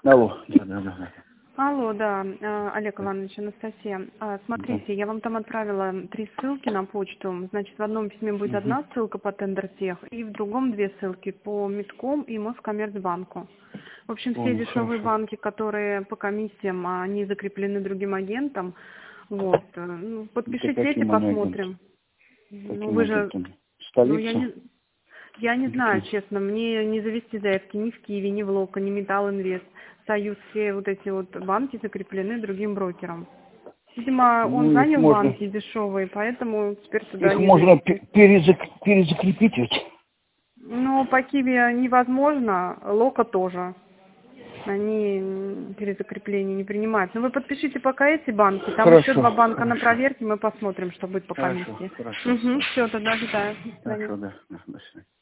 Алло, да. Алло, да, Олег Иванович, Анастасия. Смотрите, я вам там отправила 3 ссылки на почту. Значит, в одном письме будет одна ссылка по Тендертех, и в другом 2 ссылки по Мидком и Москоммерцбанку. В общем, все дешевые банки, которые по комиссиям, они закреплены другим агентом. Вот. Ну, подпишите эти, посмотрим. Ну, вы же... Столица? Я не знаю, честно, мне не завести заявки ни в Киеве, ни в Локо, ни Металл Инвест, Союз, все вот эти вот банки закреплены другим брокером. Видимо, он занял банки дешевые, поэтому теперь туда их не можно завести. перезакрепить ведь? Ну, по Киеве невозможно, Локо тоже. Они перезакрепление не принимают. Но вы подпишите пока эти банки, там еще 2 банка на проверке, мы посмотрим, что будет по комиссии. Хорошо. Все, тогда ожидаю. До свидания. Хорошо, да. До свидания.